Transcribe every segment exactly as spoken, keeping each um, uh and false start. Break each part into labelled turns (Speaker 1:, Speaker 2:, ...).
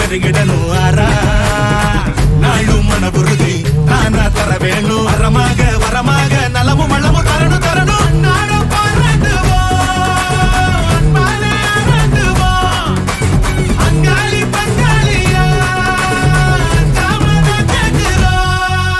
Speaker 1: பருகிடணும் ஆரா நாளும் மன உறுதி தானா தர வேணும் வரமாக வரமாக நலமும் வளமும் தரணும் தரணும் நாடும் பாராட்டுவோம் அன்பாலே ஆராட்டுவோம் அங்காளி பங்காளியா தாமரை கேட்கிறோம்.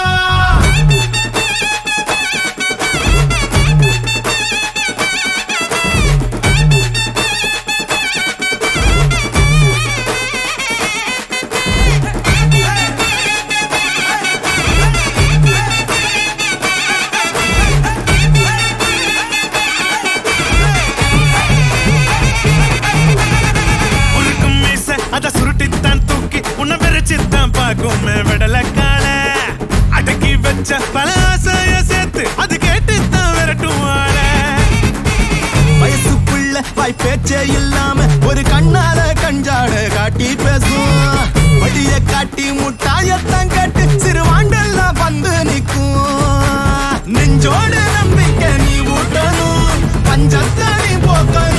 Speaker 1: அத சுருட்டித்தான் தூக்கி உன்னை வெறிச்சித்தான் பாக்கும் விடலக்கால அடக்கி வச்ச பல ஆசைய சேர்த்து அது கேட்டுத்தான் விரட்டுவாள வயசுக்குள்ள வாய் பேச்சே இல்லாம ஒரு கண்ணால கஞ்சாட காட்டி பேசும் வழிய காட்டி முட்டாயத்தான் காட்டு சிறுவாண்டெல்லாம் வந்து நிற்கும் நெஞ்சோடு நம்பிக்கை நீ ஊட்டணும் பஞ்சத்தை நீ போக்க